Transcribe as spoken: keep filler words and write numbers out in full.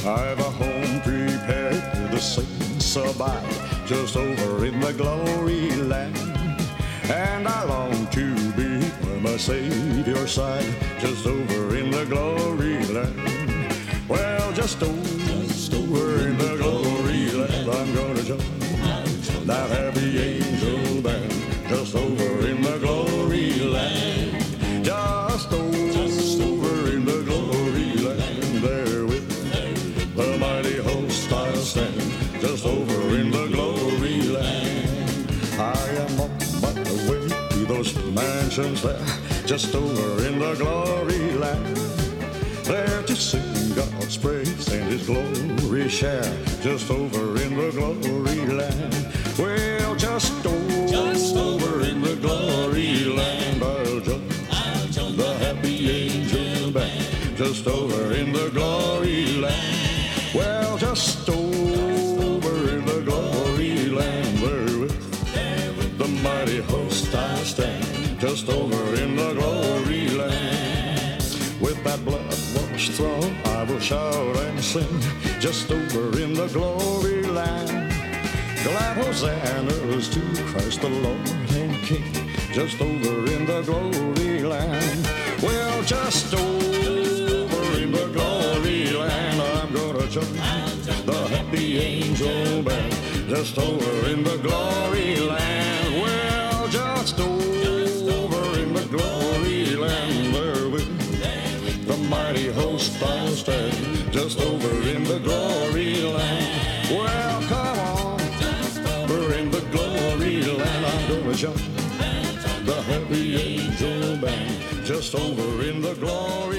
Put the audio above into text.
I've a home prepared where the saints abide, just over in the glory land. And I long to be by my Savior's side, just over in the glory land. Well, just over, just over in the glory land, I'm gonna join that happy angel band, just over in the glory land. Just over, just over in the glory land, there with the mighty host I'll stand, just over in the glory land. I am on my way to those mansions there, just over in the glory land, there to sing God's praise and His glory share, just over in the glory land. Well, just over, just over in the glory land, I'll join the happy angel band, just over in the glory land. Well, just over in the glory land, there with the mighty host I stand, just over in the glory land. With that blood-washed throne I will shout and sing, just over in the glory land. Glad hosannas to Christ the Lord and King, just over in the glory land. Well, just over in the glory land, I'm gonna join the happy angel band, just over in the glory land. Well, just over in the glory land, there with the mighty host I'll stand, just over in the glory land. Well, come on, we're in the glory land, I'm gonna join the happy angel band, just over in the glory.